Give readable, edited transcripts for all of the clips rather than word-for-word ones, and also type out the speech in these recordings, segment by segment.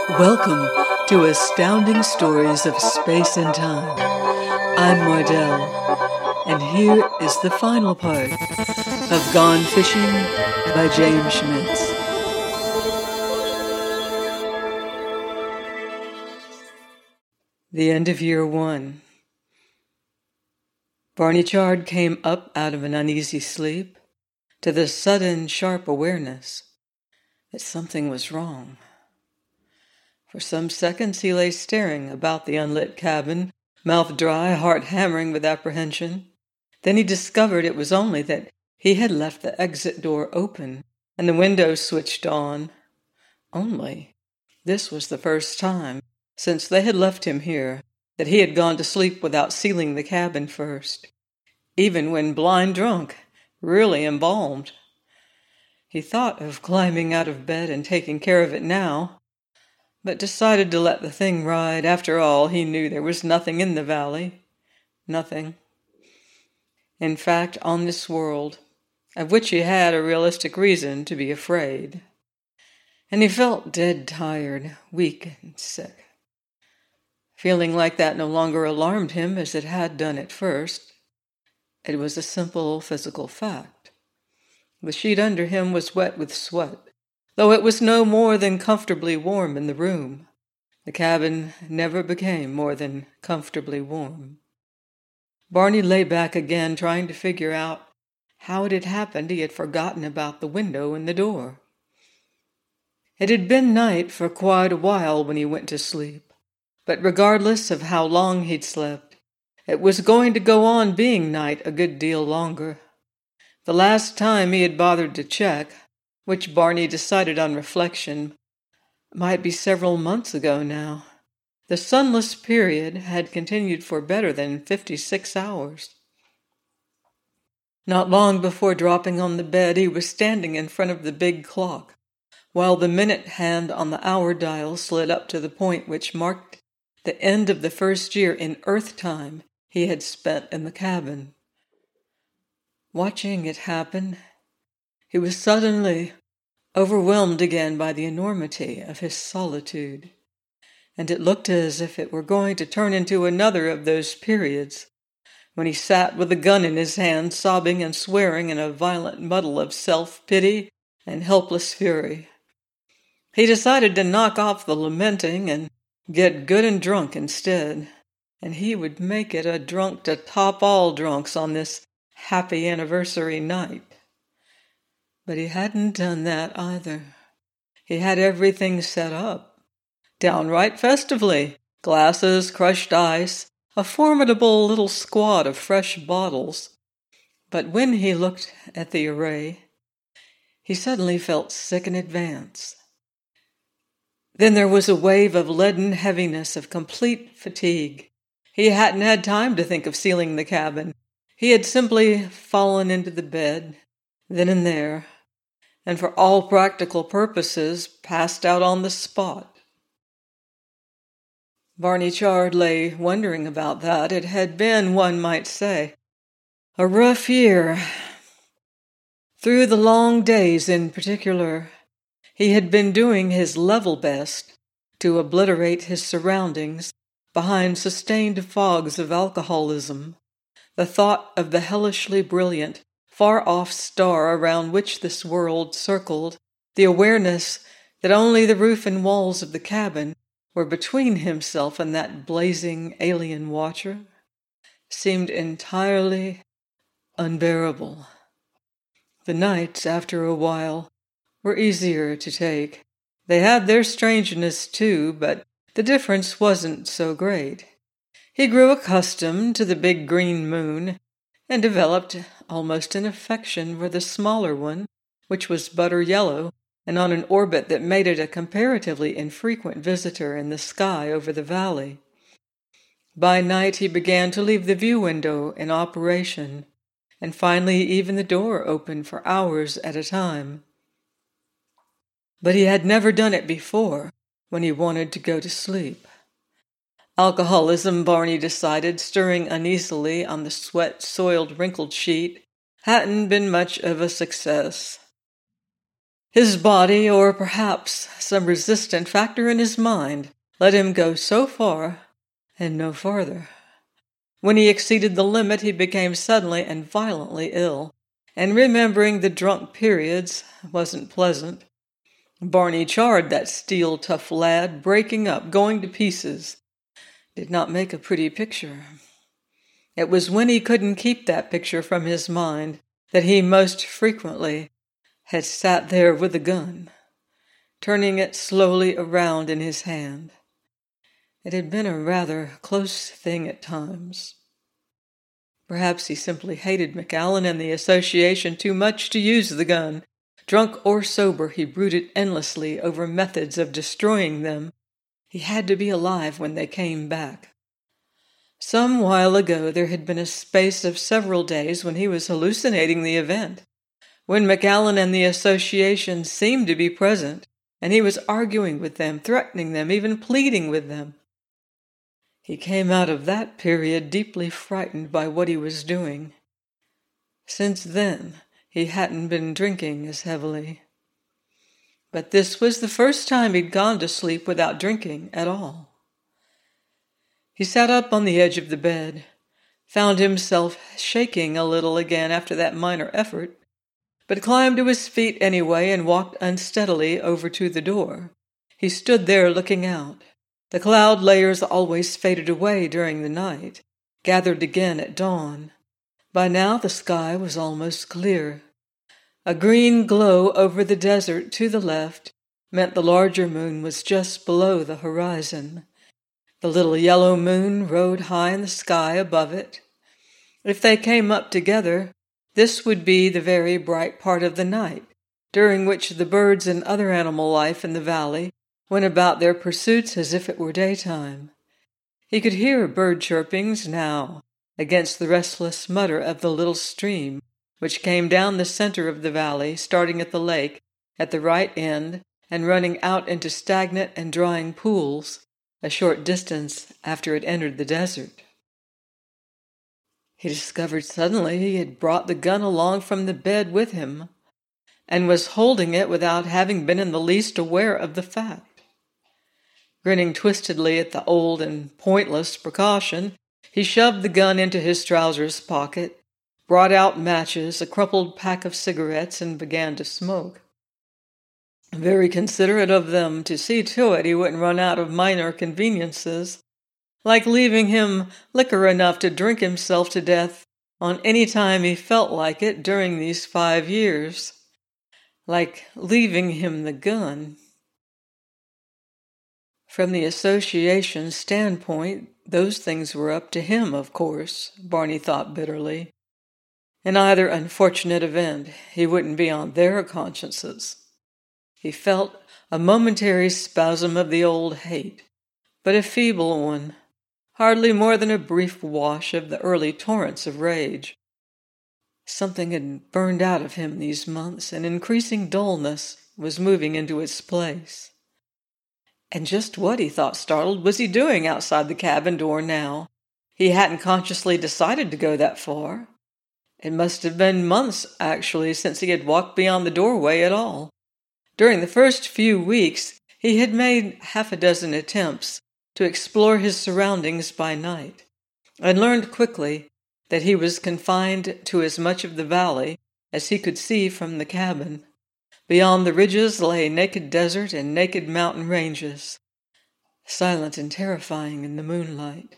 Welcome to Astounding Stories of Space and Time. I'm Mardell, and here is the final part of Gone Fishing by James Schmitz. The end of year one. Barney Chard came up out of an uneasy sleep to the sudden, sharp awareness that something was wrong. For some seconds he lay staring about the unlit cabin, mouth dry, heart hammering with apprehension. Then he discovered it was only that he had left the exit door open and the window switched on. Only this was the first time since they had left him here that he had gone to sleep without sealing the cabin first, even when blind drunk, really embalmed. He thought of climbing out of bed and taking care of it now, but decided to let the thing ride. After all, he knew there was nothing in the valley. Nothing. In fact, on this world, of which he had a realistic reason to be afraid. And he felt dead tired, weak and sick. Feeling like that no longer alarmed him as it had done at first. It was a simple physical fact. The sheet under him was wet with sweat, though it was no more than comfortably warm in the room. The cabin never became more than comfortably warm. Barney lay back again, trying to figure out how it had happened he had forgotten about the window and the door. It had been night for quite a while when he went to sleep, but regardless of how long he'd slept, it was going to go on being night a good deal longer. The last time he had bothered to check, which Barney decided on reflection might be several months ago now, the sunless period had continued for better than 56 hours. Not long before dropping on the bed, he was standing in front of the big clock, while the minute hand on the hour dial slid up to the point which marked the end of the first year in Earth time he had spent in the cabin. Watching it happen, he was suddenly overwhelmed again by the enormity of his solitude, and it looked as if it were going to turn into another of those periods when he sat with a gun in his hand, sobbing and swearing in a violent muddle of self-pity and helpless fury. He decided to knock off the lamenting and get good and drunk instead, and he would make it a drunk to top all drunks on this happy anniversary night. But he hadn't done that either. He had everything set up, downright festively. Glasses, crushed ice, a formidable little squad of fresh bottles. But when he looked at the array, he suddenly felt sick in advance. Then there was a wave of leaden heaviness of complete fatigue. He hadn't had time to think of sealing the cabin. He had simply fallen into the bed, then and there, and for all practical purposes passed out on the spot. Barney Chard lay wondering about that. It had been, one might say, a rough year. Through the long days in particular, he had been doing his level best to obliterate his surroundings behind sustained fogs of alcoholism, the thought of the hellishly brilliant, far-off star around which this world circled, the awareness that only the roof and walls of the cabin were between himself and that blazing alien watcher, seemed entirely unbearable. The nights, after a while, were easier to take. They had their strangeness too, but the difference wasn't so great. He grew accustomed to the big green moon and developed almost an affection for the smaller one, which was butter yellow and on an orbit that made it a comparatively infrequent visitor in the sky over the valley. By night he began to leave the view window in operation, and finally even the door open for hours at a time. But he had never done it before when he wanted to go to sleep. Alcoholism, Barney decided, stirring uneasily on the sweat-soiled, wrinkled sheet, hadn't been much of a success. His body, or perhaps some resistant factor in his mind, let him go so far and no farther. When he exceeded the limit, he became suddenly and violently ill, and remembering the drunk periods wasn't pleasant. Barney charred that steel-tough lad, breaking up, going to pieces. Did not make a pretty picture. It was when he couldn't keep that picture from his mind that he most frequently had sat there with a gun, turning it slowly around in his hand. It had been a rather close thing at times. Perhaps he simply hated McAllen and the association too much to use the gun. Drunk or sober, he brooded endlessly over methods of destroying them. He had to be alive when they came back. Some while ago there had been a space of several days when he was hallucinating the event, when McAllen and the association seemed to be present, and he was arguing with them, threatening them, even pleading with them. He came out of that period deeply frightened by what he was doing. Since then, he hadn't been drinking as heavily. But this was the first time he'd gone to sleep without drinking at all. He sat up on the edge of the bed, found himself shaking a little again after that minor effort, but climbed to his feet anyway and walked unsteadily over to the door. He stood there looking out. The cloud layers always faded away during the night, gathered again at dawn. By now the sky was almost clear. A green glow over the desert to the left meant the larger moon was just below the horizon. The little yellow moon rode high in the sky above it. If they came up together, this would be the very bright part of the night, during which the birds and other animal life in the valley went about their pursuits as if it were daytime. He could hear bird chirpings now against the restless mutter of the little stream, which came down the center of the valley, starting at the lake at the right end and running out into stagnant and drying pools a short distance after it entered the desert. He discovered suddenly he had brought the gun along from the bed with him, and was holding it without having been in the least aware of the fact. Grinning twistedly at the old and pointless precaution, he shoved the gun into his trousers pocket, brought out matches, a crumpled pack of cigarettes, and began to smoke. Very considerate of them to see to it he wouldn't run out of minor conveniences, like leaving him liquor enough to drink himself to death on any time he felt like it during these 5 years, like leaving him the gun. From the association's standpoint, those things were up to him, of course, Barney thought bitterly. In either unfortunate event, he wouldn't be on their consciences. He felt a momentary spasm of the old hate, but a feeble one, hardly more than a brief wash of the early torrents of rage. Something had burned out of him these months, and increasing dullness was moving into its place. And just what, he thought startled, was he doing outside the cabin door now? He hadn't consciously decided to go that far. It must have been months, actually, since he had walked beyond the doorway at all. During the first few weeks, he had made 6 attempts to explore his surroundings by night, and learned quickly that he was confined to as much of the valley as he could see from the cabin. Beyond the ridges lay naked desert and naked mountain ranges, silent and terrifying in the moonlight.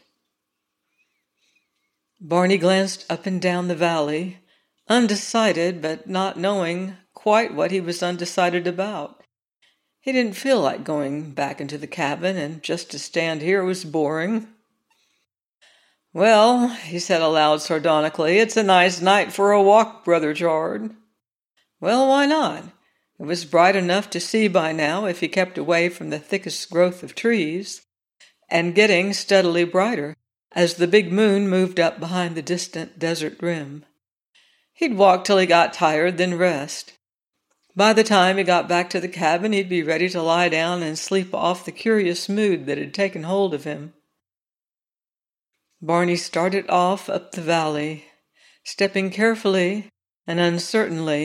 Barney glanced up and down the valley, undecided but not knowing quite what he was undecided about. He didn't feel like going back into the cabin, and just to stand here was boring. "Well," he said aloud sardonically, "it's a nice night for a walk, Brother Chard." Well, why not? It was bright enough to see by now if he kept away from the thickest growth of trees, and getting steadily brighter as the big moon moved up behind the distant desert rim. He'd walk till he got tired, then rest. By the time he got back to the cabin, he'd be ready to lie down and sleep off the curious mood that had taken hold of him. Barney started off up the valley, stepping carefully and uncertainly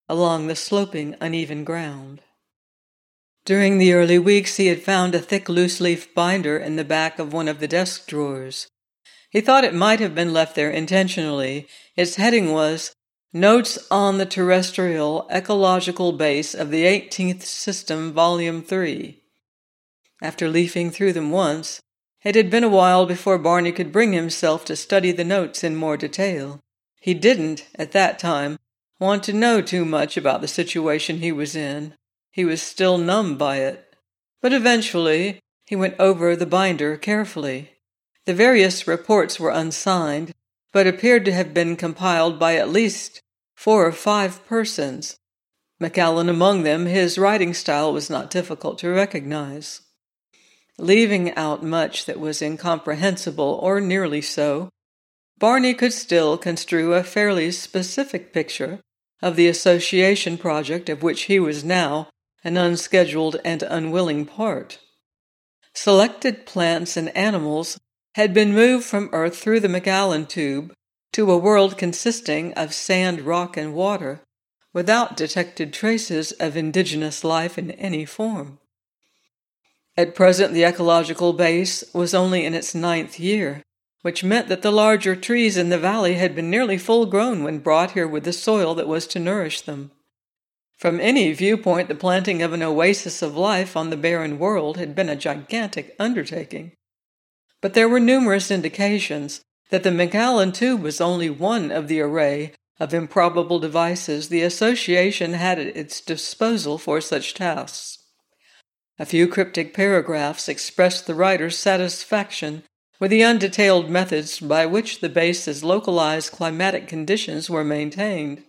along the sloping, uneven ground. During the early weeks, he had found a thick loose-leaf binder in the back of one of the desk drawers. He thought it might have been left there intentionally. Its heading was, Notes on the Terrestrial Ecological Base of the 18th System, Volume 3. After leafing through them once, it had been a while before Barney could bring himself to study the notes in more detail. He didn't, at that time, want to know too much about the situation he was in. He was still numb by it. But eventually, he went over the binder carefully. The various reports were unsigned, but appeared to have been compiled by at least 4 or 5 persons. Macallan among them. His writing style was not difficult to recognize. Leaving out much that was incomprehensible, or nearly so, Barney could still construe a fairly specific picture of the association project of which he was now an unscheduled and unwilling part. Selected plants and animals had been moved from Earth through the Macallan tube to a world consisting of sand, rock, and water, without detected traces of indigenous life in any form. At present, the ecological base was only in its 9th year, which meant that the larger trees in the valley had been nearly full-grown when brought here with the soil that was to nourish them. From any viewpoint, the planting of an oasis of life on the barren world had been a gigantic undertaking. But there were numerous indications that the Macallan tube was only one of the array of improbable devices the association had at its disposal for such tasks. A few cryptic paragraphs expressed the writer's satisfaction with the undetailed methods by which the base's localized climatic conditions were maintained.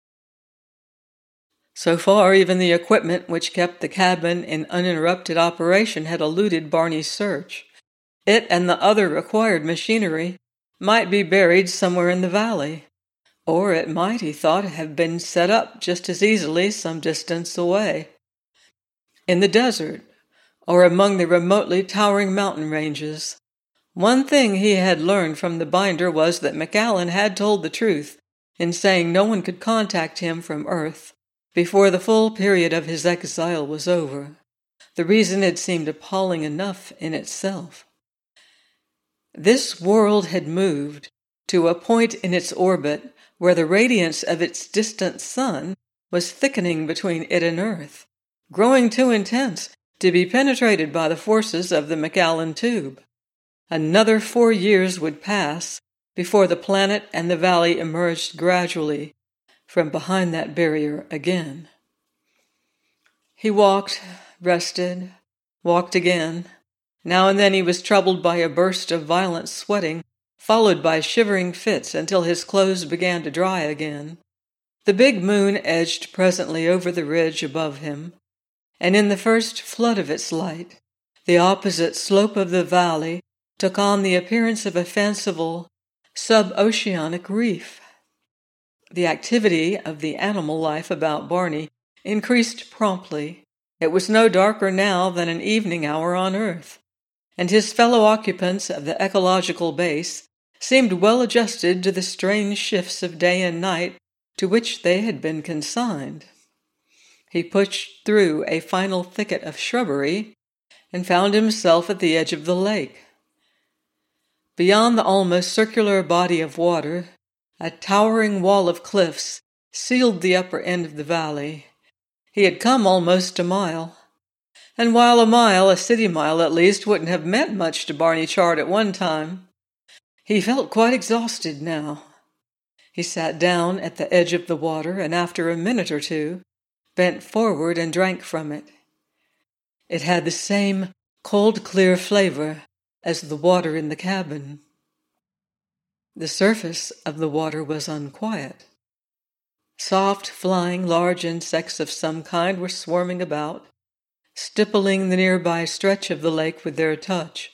So far, even the equipment which kept the cabin in uninterrupted operation had eluded Barney's search. It and the other required machinery might be buried somewhere in the valley, or it might, he thought, have been set up just as easily some distance away, in the desert, or among the remotely towering mountain ranges. One thing he had learned from the binder was that Macallan had told the truth in saying no one could contact him from Earth before the full period of his exile was over. The reason had seemed appalling enough in itself. This world had moved to a point in its orbit where the radiance of its distant sun was thickening between it and Earth, growing too intense to be penetrated by the forces of the Macallan tube. Another 4 years would pass before the planet and the valley emerged gradually from behind that barrier again. He walked, rested, walked again. Now and then he was troubled by a burst of violent sweating, followed by shivering fits until his clothes began to dry again. The big moon edged presently over the ridge above him, and in the first flood of its light, the opposite slope of the valley took on the appearance of a fanciful sub-oceanic reef. The activity of the animal life about Barney increased promptly. It was no darker now than an evening hour on Earth, and his fellow occupants of the ecological base seemed well adjusted to the strange shifts of day and night to which they had been consigned. He pushed through a final thicket of shrubbery and found himself at the edge of the lake. Beyond the almost circular body of water, a towering wall of cliffs sealed the upper end of the valley. He had come almost a mile, and while a city mile at least, wouldn't have meant much to Barney Chard at one time, he felt quite exhausted now. He sat down at the edge of the water, and after a minute or two, bent forward and drank from it. It had the same cold, clear flavor as the water in the cabin. The surface of the water was unquiet. Soft, flying, large insects of some kind were swarming about, stippling the nearby stretch of the lake with their touch.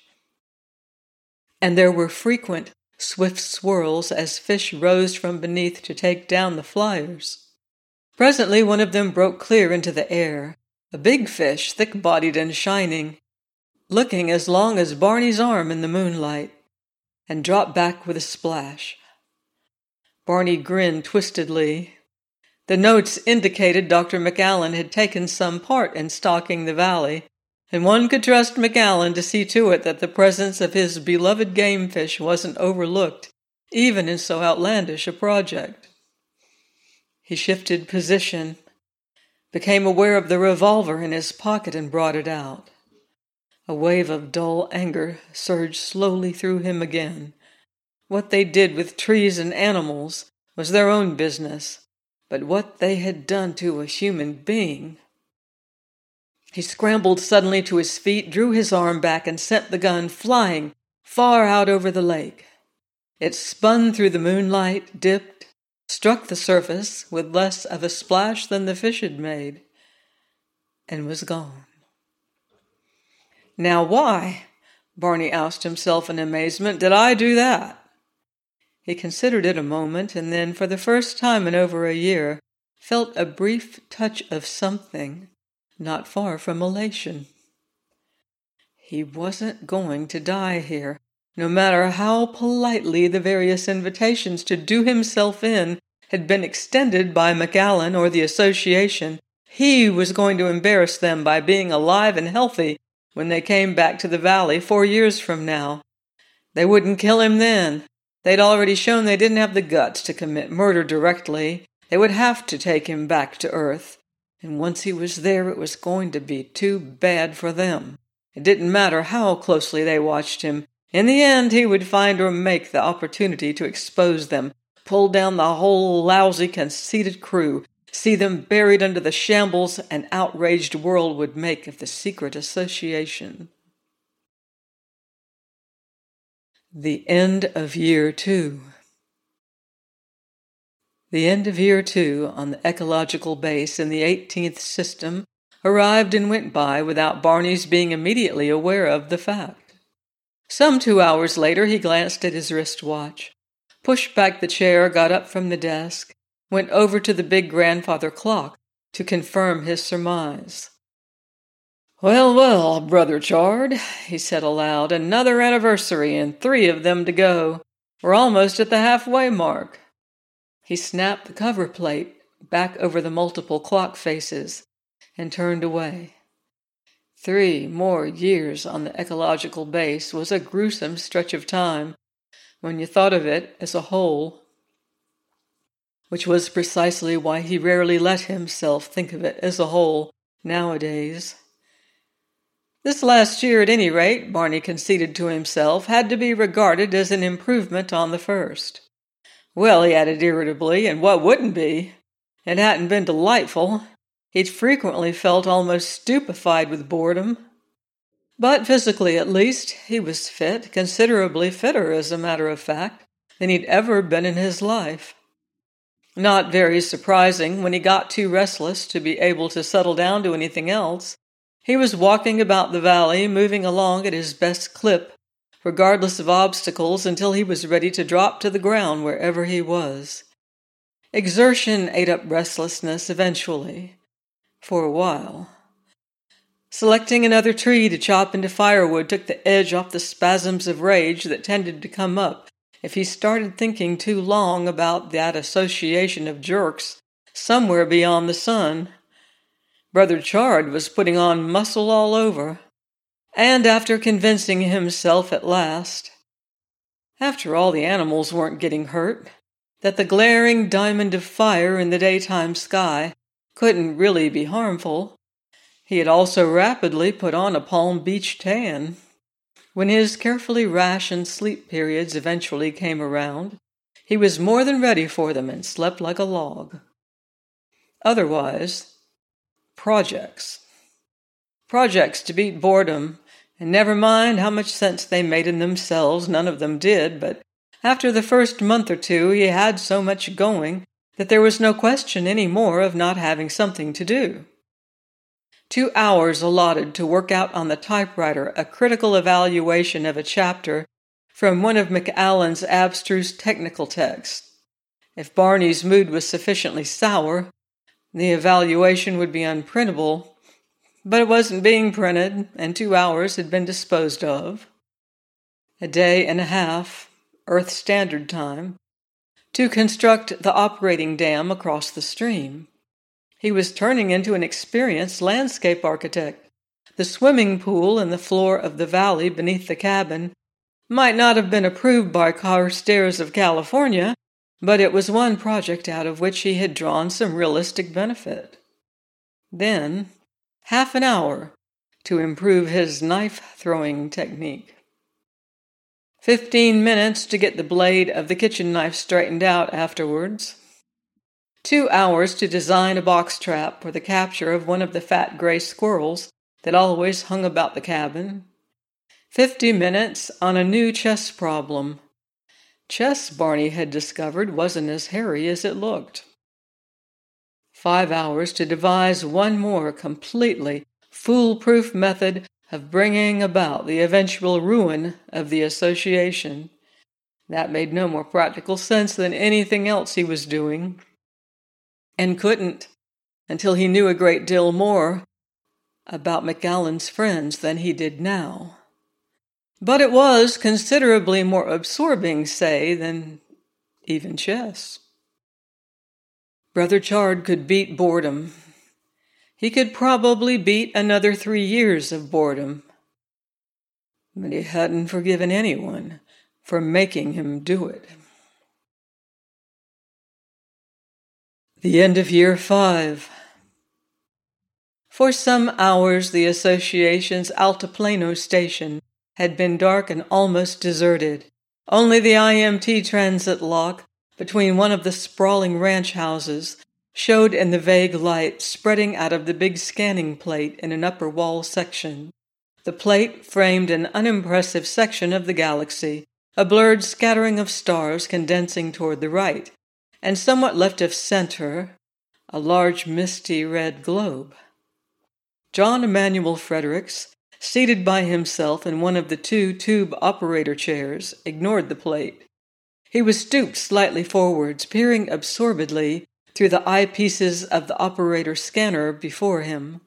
And there were frequent, swift swirls as fish rose from beneath to take down the flyers. Presently one of them broke clear into the air, a big fish, thick-bodied and shining, looking as long as Barney's arm in the moonlight, and dropped back with a splash. Barney grinned twistedly. The notes indicated Dr. McAllen had taken some part in stocking the valley, and one could trust McAllen to see to it that the presence of his beloved game fish wasn't overlooked, even in so outlandish a project. He shifted position, became aware of the revolver in his pocket, and brought it out. A wave of dull anger surged slowly through him again. What they did with trees and animals was their own business, but what they had done to a human being... He scrambled suddenly to his feet, drew his arm back, and sent the gun flying far out over the lake. It spun through the moonlight, dipped, struck the surface with less of a splash than the fish had made, and was gone. "Now why," Barney asked himself in amazement, "did I do that?" He considered it a moment, and then, for the first time in over a year, felt a brief touch of something not far from elation. He wasn't going to die here, no matter how politely the various invitations to do himself in had been extended by McAllen or the association. He was going to embarrass them by being alive and healthy when they came back to the valley 4 years from now. They wouldn't kill him then. They'd already shown they didn't have the guts to commit murder directly. They would have to take him back to Earth. And once he was there, it was going to be too bad for them. It didn't matter how closely they watched him. In the end, he would find or make the opportunity to expose them, pull down the whole lousy, conceited crew, see them buried under the shambles an outraged world would make of the secret association. The end of Year 2. The end of Year 2 on the ecological base in the 18th system arrived and went by without Barney's being immediately aware of the fact. Some 2 hours later he glanced at his wristwatch, pushed back the chair, got up from the desk, went over to the big grandfather clock to confirm his surmise. "Well, well, Brother Chard," he said aloud, "another anniversary and 3 of them to go. We're almost at the halfway mark." He snapped the cover plate back over the multiple clock faces and turned away. 3 more years on the ecological base was a gruesome stretch of time when you thought of it as a whole, which was precisely why he rarely let himself think of it as a whole nowadays. This last year, at any rate, Barney conceded to himself, had to be regarded as an improvement on the first. Well, he added irritably, and what wouldn't be? It hadn't been delightful. He'd frequently felt almost stupefied with boredom. But physically, at least, he was fit, considerably fitter, as a matter of fact, than he'd ever been in his life. Not very surprising, when he got too restless to be able to settle down to anything else, he was walking about the valley, moving along at his best clip, regardless of obstacles, until he was ready to drop to the ground wherever he was. Exertion ate up restlessness eventually, for a while. Selecting another tree to chop into firewood took the edge off the spasms of rage that tended to come up if he started thinking too long about that association of jerks somewhere beyond the sun. Brother Chard was putting on muscle all over, and after convincing himself at last, after all, the animals weren't getting hurt, that the glaring diamond of fire in the daytime sky couldn't really be harmful, he had also rapidly put on a Palm Beach tan. When his carefully rationed sleep periods eventually came around, he was more than ready for them and slept like a log. Otherwise, projects to beat boredom, and never mind how much sense they made in themselves, none of them did, but after the first month or 2 he had so much going that there was no question any more of not having something to do. 2 hours allotted to work out on the typewriter a critical evaluation of a chapter from one of McAllen's abstruse technical texts. If Barney's mood was sufficiently sour, the evaluation would be unprintable, but it wasn't being printed, and 2 hours had been disposed of. A day and a half, Earth Standard Time, to construct the operating dam across the stream. He was turning into an experienced landscape architect. The swimming pool in the floor of the valley beneath the cabin might not have been approved by Carstairs of California, but it was one project out of which he had drawn some realistic benefit. Then, half an hour to improve his knife-throwing technique. 15 minutes to get the blade of the kitchen knife straightened out afterwards. 2 hours to design a box trap for the capture of one of the fat gray squirrels that always hung about the cabin. 50 minutes on a new chess problem. Chess, Barney had discovered, wasn't as hairy as it looked. 5 hours to devise one more completely foolproof method of bringing about the eventual ruin of the association. That made no more practical sense than anything else he was doing, and couldn't until he knew a great deal more about McAllen's friends than he did now. But it was considerably more absorbing, say, than even chess. Brother Chard could beat boredom. He could probably beat another 3 years of boredom. But he hadn't forgiven anyone for making him do it. The end of year 5. For some hours the association's Altiplano station had been dark and almost deserted. Only the IMT transit lock between one of the sprawling ranch houses showed in the vague light spreading out of the big scanning plate in an upper wall section. The plate framed an unimpressive section of the galaxy, a blurred scattering of stars condensing toward the right, and somewhat left of center, a large misty red globe. John Emanuel Fredericks, seated by himself in one of the 2 tube operator chairs, ignored the plate. He was stooped slightly forwards, peering absorbedly through the eyepieces of the operator scanner before him.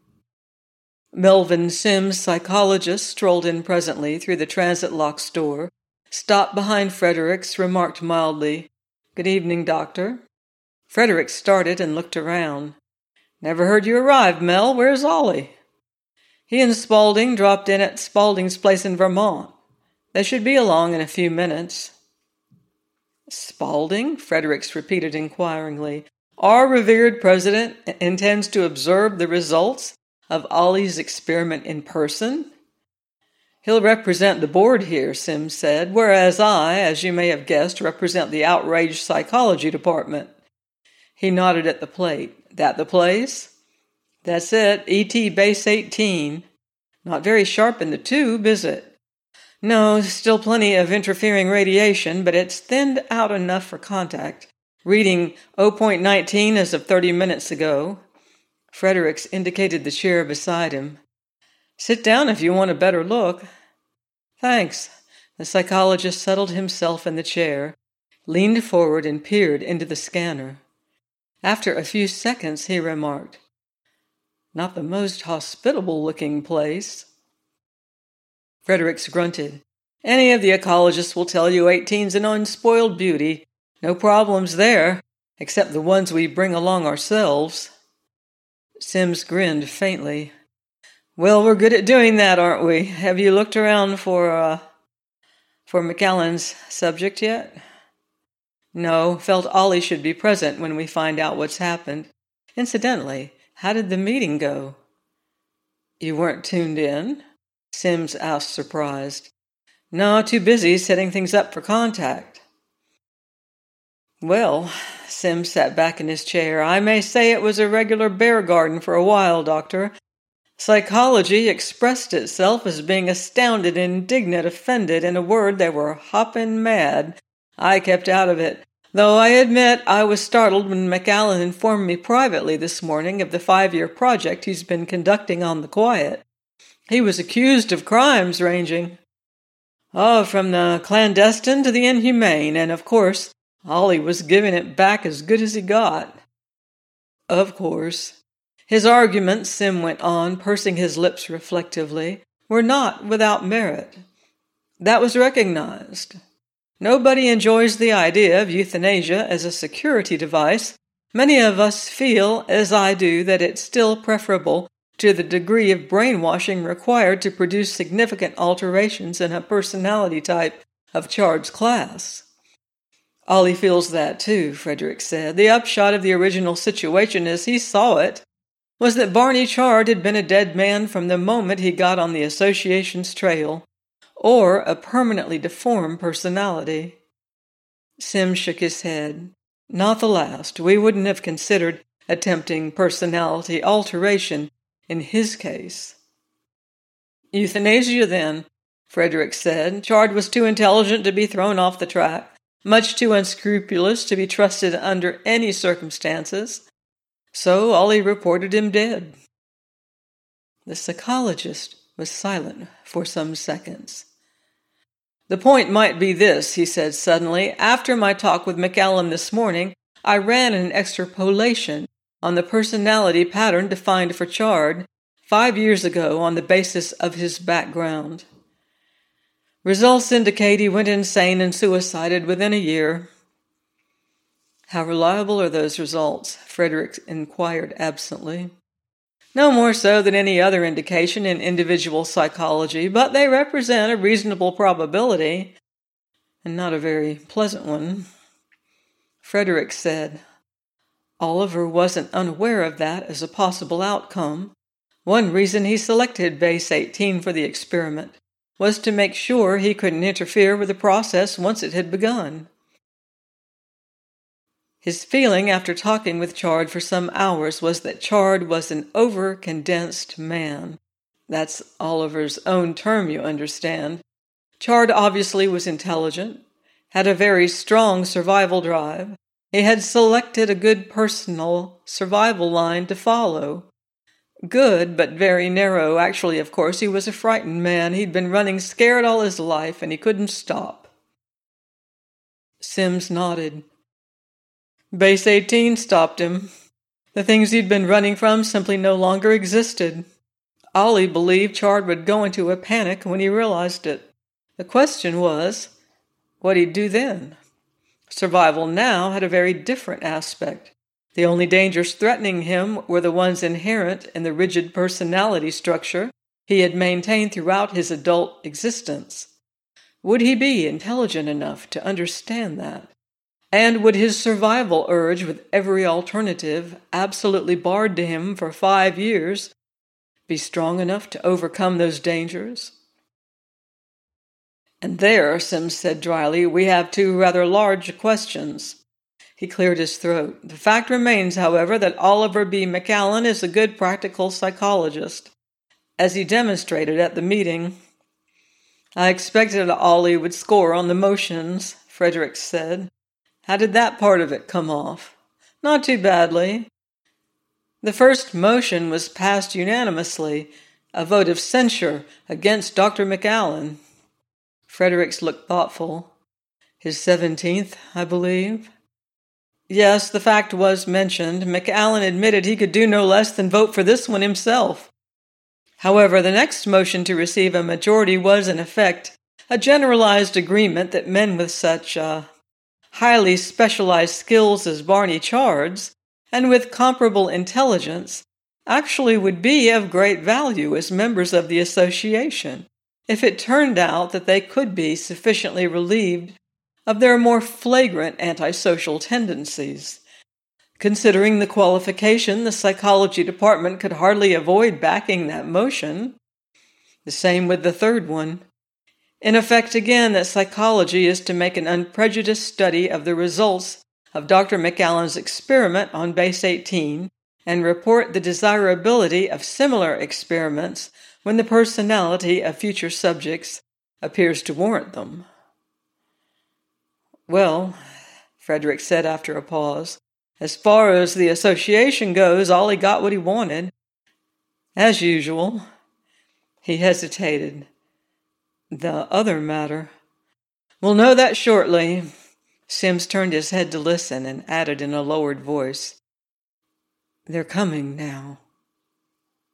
Melvin Sims, psychologist, strolled in presently through the transit lock's door, stopped behind Fredericks, remarked mildly, "Good evening, Doctor." Fredericks started and looked around. "Never heard you arrive, Mel. Where's Ollie?" "He and Spaulding dropped in at Spaulding's place in Vermont. They should be along in a few minutes." "Spaulding?" Fredericks repeated inquiringly. "Our revered president intends to observe the results of Ollie's experiment in person?" "He'll represent the board here," Sims said, "whereas I, as you may have guessed, represent the outraged psychology department." He nodded at the plate. "That the place?" "That's it. ET Base 18. Not very sharp in the tube, is it?" "No, still plenty of interfering radiation, but it's thinned out enough for contact. Reading 0.19 as of 30 minutes ago." Fredericks indicated the chair beside him. "Sit down if you want a better look." "Thanks." The psychologist settled himself in the chair, leaned forward and peered into the scanner. After a few seconds, he remarked, "Not the most hospitable-looking place." Fredericks grunted. "Any of the ecologists will tell you 18's an unspoiled beauty. No problems there, except the ones we bring along ourselves." Sims grinned faintly. "Well, we're good at doing that, aren't we? Have you looked around for McAllen's subject yet?" "No, felt Ollie should be present when we find out what's happened. Incidentally, how did the meeting go?" "You weren't tuned in?" Sims asked, surprised. "No, too busy setting things up for contact." "Well," Sims sat back in his chair, "I may say it was a regular bear garden for a while, Doctor. Psychology expressed itself as being astounded, indignant, offended. In a word, they were hoppin' mad. I kept out of it, though I admit I was startled when McAllen informed me privately this morning of the 5-year project he's been conducting on the quiet. He was accused of crimes ranging, from the clandestine to the inhumane, and of course Ollie was giving it back as good as he got." "Of course. His arguments," Sim went on, pursing his lips reflectively, "were not without merit. That was recognized. Nobody enjoys the idea of euthanasia as a security device. Many of us feel, as I do, that it's still preferable to the degree of brainwashing required to produce significant alterations in a personality type of Chard's class. Ollie feels that too, Frederick said. The upshot of the original situation as he saw it was that Barney Chard had been a dead man from the moment he got on the association's trail, or a permanently deformed personality. Sims shook his head. Not the last. We wouldn't have considered attempting personality alteration in his case. Euthanasia, then, Frederick said. Chard was too intelligent to be thrown off the track, much too unscrupulous to be trusted under any circumstances. So Ollie reported him dead. The psychologist was silent for some seconds. The point might be this, he said suddenly. After my talk with McAllen this morning, I ran an extrapolation on the personality pattern defined for Chard 5 years ago on the basis of his background. Results indicate he went insane and suicided within a year. How reliable are those results? Frederick inquired absently. No more so than any other indication in individual psychology, but they represent a reasonable probability, and not a very pleasant one. Frederick said, Oliver wasn't unaware of that as a possible outcome. One reason he selected Base 18 for the experiment was to make sure he couldn't interfere with the process once it had begun. His feeling after talking with Chard for some hours was that Chard was an over-condensed man. That's Oliver's own term, you understand. Chard obviously was intelligent, had a very strong survival drive. He had selected a good personal survival line to follow. Good, but very narrow. Actually, of course, he was a frightened man. He'd been running scared all his life, and he couldn't stop. Sims nodded. Base 18 stopped him. The things he'd been running from simply no longer existed. Ollie believed Chard would go into a panic when he realized it. The question was, what he'd do then? Survival now had a very different aspect. The only dangers threatening him were the ones inherent in the rigid personality structure he had maintained throughout his adult existence. Would he be intelligent enough to understand that? And would his survival urge, with every alternative absolutely barred to him for 5 years, be strong enough to overcome those dangers? And there, Sims said dryly, we have 2 rather large questions. He cleared his throat. The fact remains, however, that Oliver B. McAllen is a good practical psychologist, as he demonstrated at the meeting. I expected Ollie would score on the motions, Frederick said. How did that part of it come off? Not too badly. The first motion was passed unanimously, a vote of censure against Dr. McAllen. Fredericks looked thoughtful. His 17th, I believe. Yes, the fact was mentioned. McAllen admitted he could do no less than vote for this one himself. However, the next motion to receive a majority was, in effect, a generalized agreement that men with such, highly specialized skills as Barney Chard's, and with comparable intelligence, actually would be of great value as members of the association, if it turned out that they could be sufficiently relieved of their more flagrant antisocial tendencies. Considering the qualification, the psychology department could hardly avoid backing that motion. The same with the third one. In effect, again, that psychology is to make an unprejudiced study of the results of Dr. McAllen's experiment on Base 18 and report the desirability of similar experiments when the personality of future subjects appears to warrant them. Well, Frederick said after a pause, as far as the association goes, Ollie got what he wanted. As usual. He hesitated. The other matter. We'll know that shortly. Sims turned his head to listen and added in a lowered voice, They're coming now.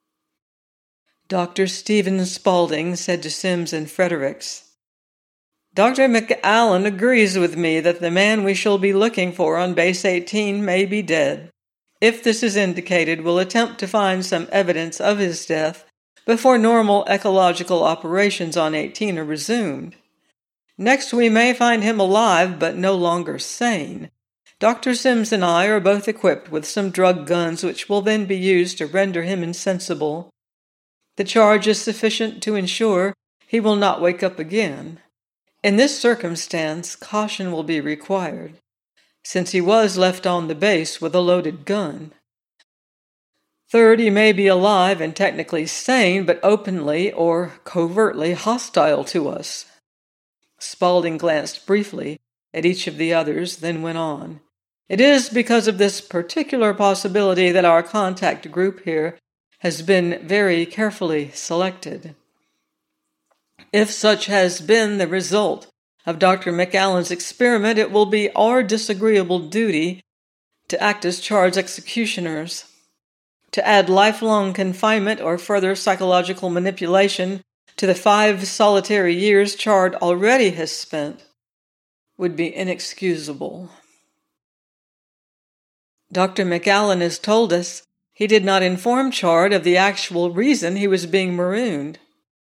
Dr. Stephen Spaulding said to Sims and Fredericks, Dr. McAllen agrees with me that the man we shall be looking for on Base 18 may be dead. If this is indicated, we'll attempt to find some evidence of his death before normal ecological operations on 18 are resumed. Next, we may find him alive but no longer sane. Dr. Sims and I are both equipped with some drug guns which will then be used to render him insensible. The charge is sufficient to ensure he will not wake up again. In this circumstance, caution will be required, since he was left on the base with a loaded gun. Third, he may be alive and technically sane, but openly or covertly hostile to us. Spaulding glanced briefly at each of the others, then went on. It is because of this particular possibility that our contact group here has been very carefully selected. If such has been the result of Dr. McAllen's experiment, it will be our disagreeable duty to act as Chard's executioners. To add lifelong confinement or further psychological manipulation to the 5 solitary years Chard already has spent would be inexcusable. Dr. McAllen has told us he did not inform Chard of the actual reason he was being marooned.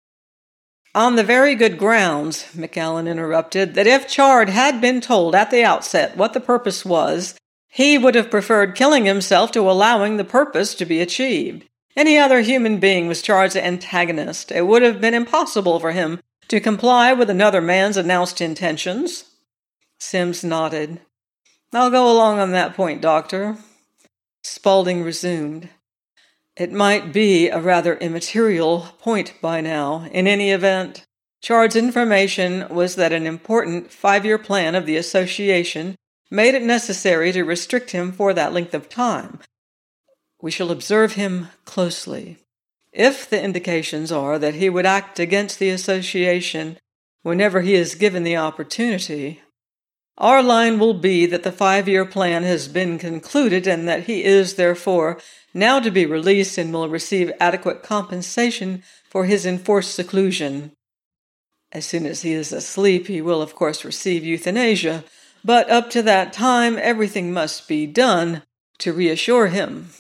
On the very good grounds, McAllen interrupted, that if Chard had been told at the outset what the purpose was, he would have preferred killing himself to allowing the purpose to be achieved. Any other human being was Chard's antagonist. It would have been impossible for him to comply with another man's announced intentions. Sims nodded. I'll go along on that point, Doctor. Spaulding resumed. It might be a rather immaterial point by now. In any event, Chard's information was that an important 5-year plan of the association made it necessary to restrict him for that length of time. We shall observe him closely. If the indications are that he would act against the association whenever he is given the opportunity, our line will be that the 5-year plan has been concluded and that he is, therefore, now to be released and will receive adequate compensation for his enforced seclusion. As soon as he is asleep, he will, of course, receive euthanasia, but up to that time, everything must be done to reassure him.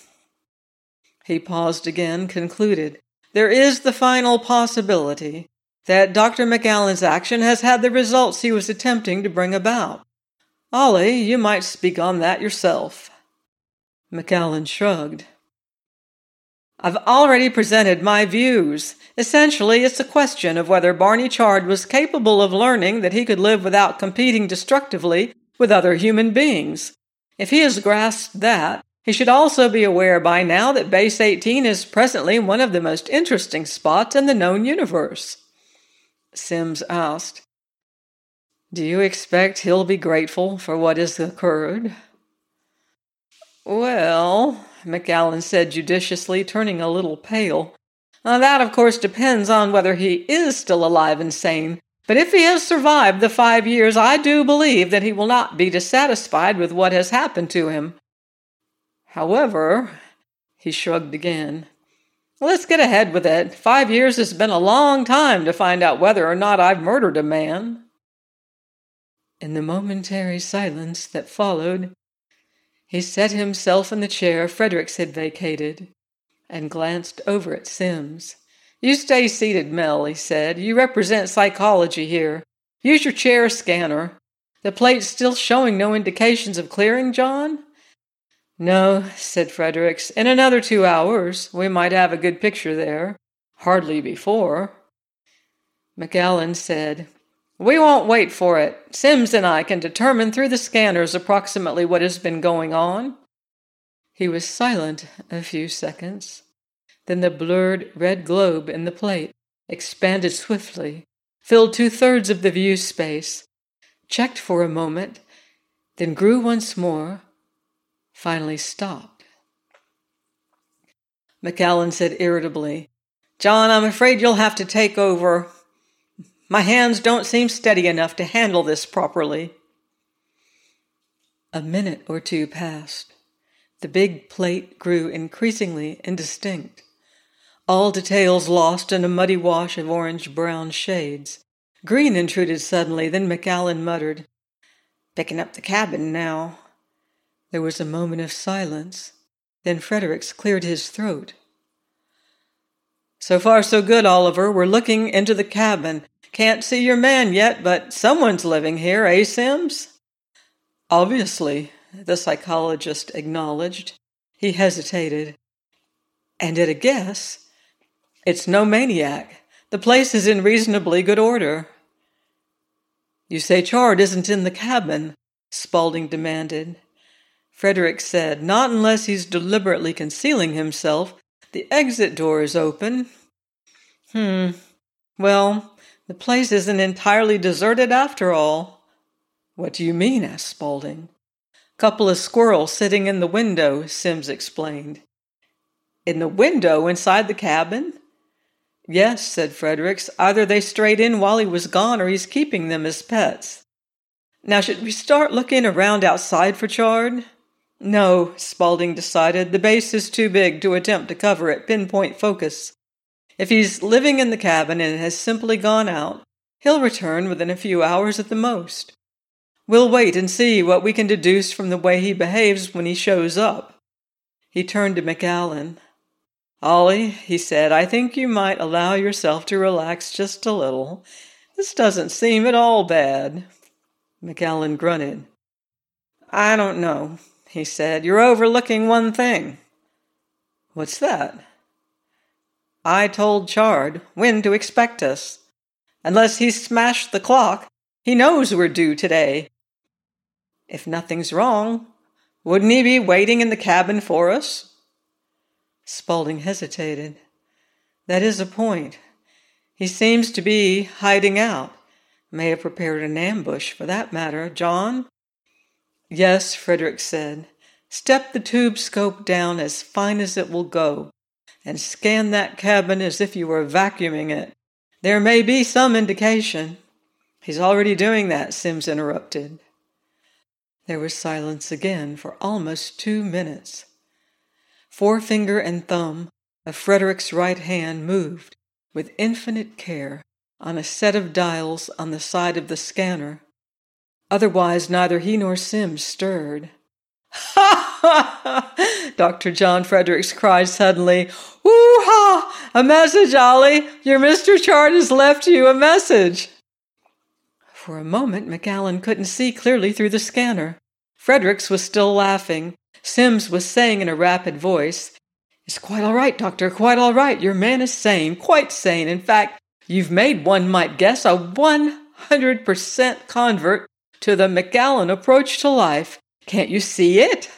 He paused again, concluded. There is the final possibility that Dr. McAllen's action has had the results he was attempting to bring about. Ollie, you might speak on that yourself. McAllen shrugged. I've already presented my views. Essentially, it's a question of whether Barney Chard was capable of learning that he could live without competing destructively with other human beings. If he has grasped that, he should also be aware by now that Base 18 is presently one of the most interesting spots in the known universe. Sims asked, Do you expect he'll be grateful for what has occurred? Well, McAllen said judiciously, turning a little pale. That, of course, depends on whether he is still alive and sane. But if he has survived the 5 years, I do believe that he will not be dissatisfied with what has happened to him. However, he shrugged again. Let's get ahead with it. 5 years has been a long time to find out whether or not I've murdered a man. In the momentary silence that followed, he set himself in the chair Fredericks had vacated and glanced over at Sims. You stay seated, Mel, he said. You represent psychology here. Use your chair scanner. The plate's still showing no indications of clearing, John? No, said Fredericks. In another 2 hours, we might have a good picture there. Hardly before. McAllen said, We won't wait for it. Sims and I can determine through the scanners approximately what has been going on. He was silent a few seconds. Then the blurred red globe in the plate expanded swiftly, filled 2/3 of the view space, checked for a moment, then grew once more, finally stopped. McAllen said irritably, John, I'm afraid you'll have to take over. My hands don't seem steady enough to handle this properly. A minute or two passed. The big plate grew increasingly indistinct, all details lost in a muddy wash of orange-brown shades. Green intruded suddenly, then McAllen muttered, "Picking up the cabin now." There was a moment of silence. Then Fredericks cleared his throat. "So far so good, Oliver. We're looking into the cabin. Can't see your man yet, but someone's living here, eh, Sims?" "Obviously," the psychologist acknowledged. He hesitated. "And at a guess, it's no maniac. The place is in reasonably good order." "You say Chard isn't in the cabin?" Spaulding demanded. Frederick said, "Not unless he's deliberately concealing himself. The exit door is open." Well, the place isn't entirely deserted after all." "What do you mean?" asked Spaulding. "Couple of squirrels sitting in the window," Sims explained. "In the window inside the cabin?" "Yes," said Fredericks. "Either they strayed in while he was gone or he's keeping them as pets." "Now, should we start looking around outside for Chard?" "No," Spaulding decided. "The base is too big to attempt to cover at pinpoint focus. If he's living in the cabin and has simply gone out, he'll return within a few hours at the most. We'll wait and see what we can deduce from the way he behaves when he shows up." He turned to McAllen. "Ollie," he said, "I think you might allow yourself to relax just a little. This doesn't seem at all bad." McAllen grunted. "I don't know," he said. "You're overlooking one thing." "What's that?" "I told Chard when to expect us. Unless he's smashed the clock, he knows we're due today. If nothing's wrong, wouldn't he be waiting in the cabin for us?" Spaulding hesitated. "That is a point. He seems to be hiding out. May have prepared an ambush, for that matter. John?" "Yes," Frederick said. "Step the tube scope down as fine as it will go, and scan that cabin as if you were vacuuming it. There may be some indication." "He's already doing that," Sims interrupted. There was silence again for almost 2 minutes. Forefinger and thumb of Frederick's right hand moved with infinite care on a set of dials on the side of the scanner. Otherwise, neither he nor Sims stirred. "Ha ha!" Dr. John Fredericks cried suddenly. "Woo-ha! A message, Ollie! Your Mr. Chard has left you a message." For a moment, McAllen couldn't see clearly through the scanner. Fredericks was still laughing. Sims was saying in a rapid voice, "It's quite all right, Doctor, quite all right. Your man is sane, quite sane. In fact, you've made, one might guess, a 100% convert to the McAllen approach to life. Can't you see it?"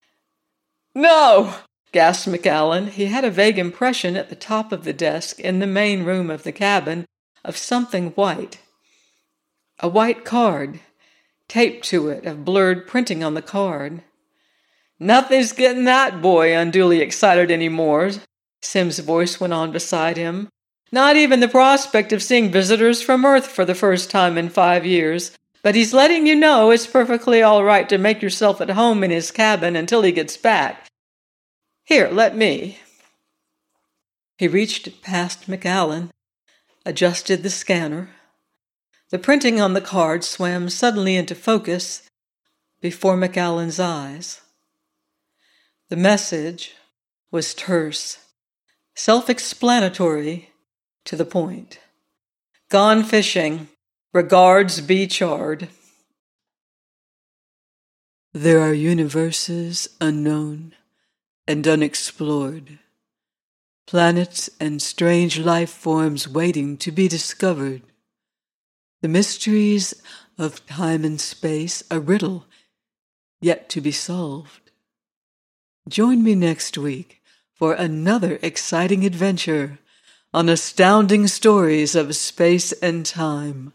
"No!" gasped McAllen. He had a vague impression at the top of the desk in the main room of the cabin of something white. A white card, taped to it, of blurred printing on the card. "Nothing's getting that boy unduly excited anymore," Sims' voice went on beside him. "Not even the prospect of seeing visitors from Earth for the first time in 5 years. But he's letting you know it's perfectly all right to make yourself at home in his cabin until he gets back. Here, let me." He reached past McAllen, adjusted the scanner. The printing on the card swam suddenly into focus before McAllen's eyes. The message was terse, self-explanatory, to the point. "Gone fishing. Regards, B. Chard." There are universes unknown and unexplored, planets and strange life forms waiting to be discovered. The mysteries of time and space, a riddle yet to be solved. Join me next week for another exciting adventure on Astounding Stories of Space and Time.